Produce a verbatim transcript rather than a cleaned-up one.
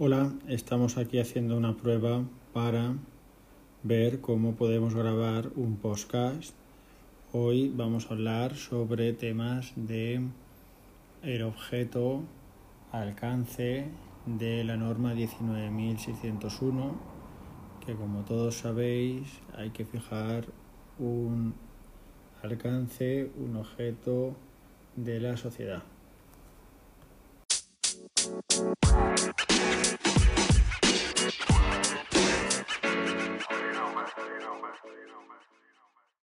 Hola, estamos aquí haciendo una prueba para ver cómo podemos grabar un podcast. Hoy vamos a hablar sobre temas de el objeto alcance de la norma diecinueve mil seiscientos uno, que como todos sabéis hay que fijar un alcance, un objeto de la sociedad.